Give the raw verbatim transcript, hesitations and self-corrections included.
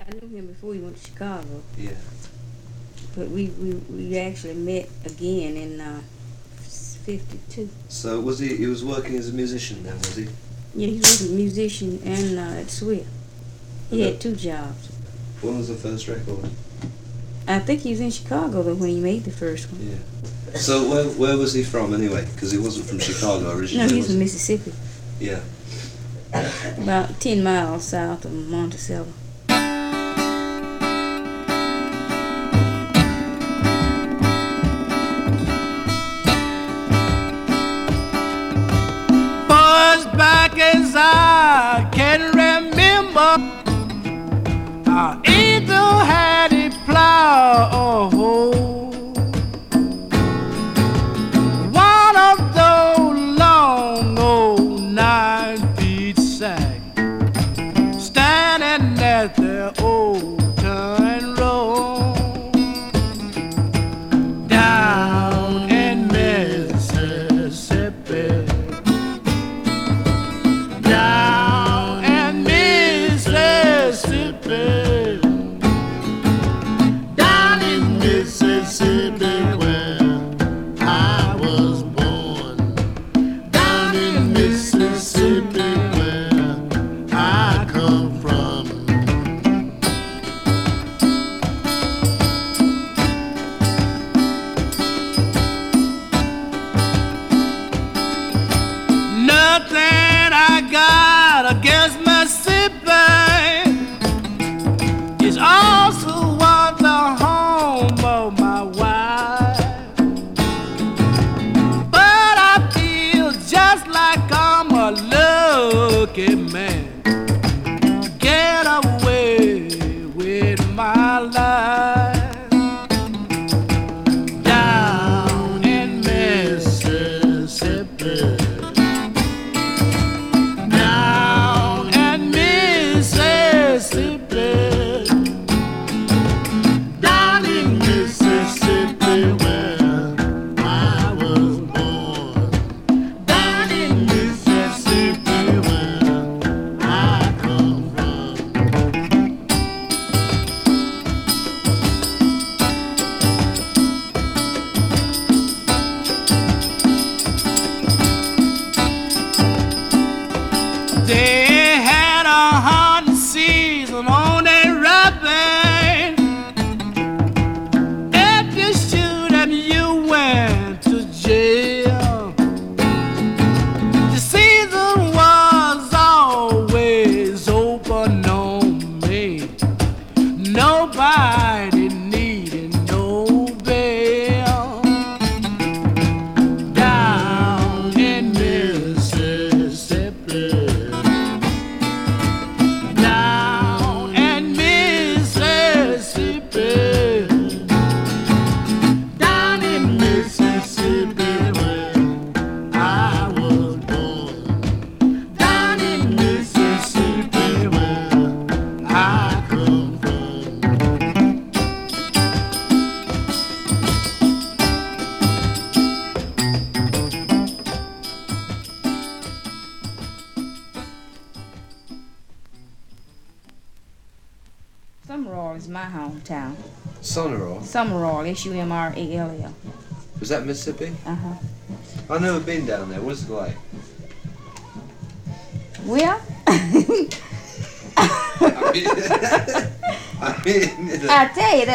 I knew him before he went to Chicago. Yeah. But we, we, we actually met again in uh, fifty-two. So was he, he was working as a musician then, was he? Yeah, he was a musician and uh, at Swift. He Okay. had two jobs. When was the first record? I think he was in Chicago though when he made the first one. Yeah. So where where was he from anyway? Because he wasn't from Chicago originally. No, he's was from he? Mississippi. Yeah. About ten miles south of Monticello. Back as I can remember, I either had a plow or hoe. One of those long old nine-feet sacks standing at the old turn road down in Mississippi. Down in Mississippi, down in Mississippi where I was born, down in Mississippi where I come from. Nothing I got against Mississippi is also what the home of my wife. But I feel just like I'm a lucky man to get away with my life. Down in Mississippi, down in Mississippi, down in Mississippi where I was born, down in Mississippi where I come from. They had a hunting season on their rapping. If you shoot 'em, you went to jail. The season was always open on me. Nobody needed no bail. Down in Mississippi, down in Mississippi, down in Mississippi where I was born, down in Mississippi where I come from. Summerall is my hometown. Summerall. Summerall, S U M R A L L. Was that Mississippi? Uh-huh. I've never been down there. What's it like? Well, I mean, I mean, I tell you, the